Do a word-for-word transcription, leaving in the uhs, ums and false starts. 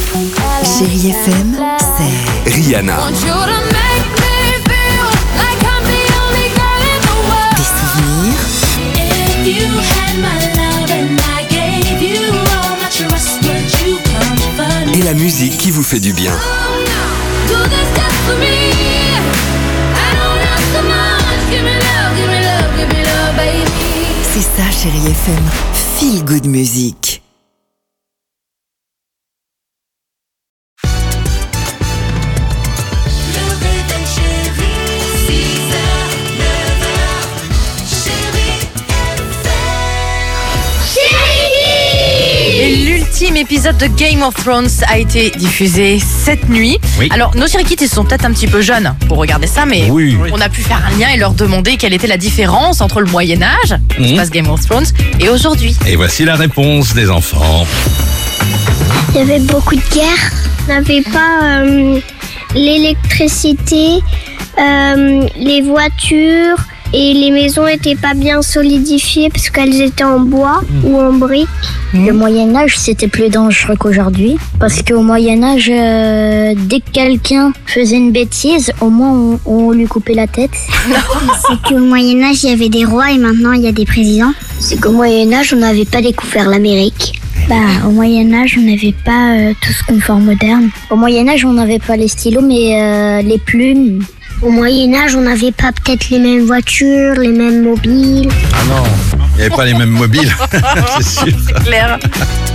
Chérie F M, c'est Rihanna. des souvenirs Et la musique qui vous fait du bien. C'est ça, Chérie F M. Feel good music. Et l'ultime épisode de Game of Thrones a été diffusé cette nuit. Oui. Alors, nos chéris kids, ils sont peut-être un petit peu jeunes pour regarder ça, mais Oui. on a pu faire un lien et leur demander quelle était la différence entre le Moyen-Âge, où se Mhm. passe Game of Thrones, et aujourd'hui. Et voici la réponse des enfants. Il y avait beaucoup de guerres. On n'avait pas euh, l'électricité, euh, les voitures et les maisons n'étaient pas bien solidifiées parce qu'elles étaient en bois ou en briques. Le Moyen-Âge, c'était plus dangereux qu'aujourd'hui. Parce qu'au Moyen-Âge, euh, dès que quelqu'un faisait une bêtise, au moins on, on lui coupait la tête. C'est qu'au Moyen-Âge, il y avait des rois et maintenant il y a des présidents. C'est qu'au Moyen-Âge, on n'avait pas découvert l'Amérique. Bah, au Moyen-Âge, on n'avait pas euh, tout ce confort moderne. Au Moyen-Âge, on n'avait pas les stylos, mais euh, les plumes. Au Moyen-Âge, on n'avait pas peut-être les mêmes voitures, les mêmes mobiles. Ah non, il n'y avait pas les mêmes mobiles, c'est sûr. Claire.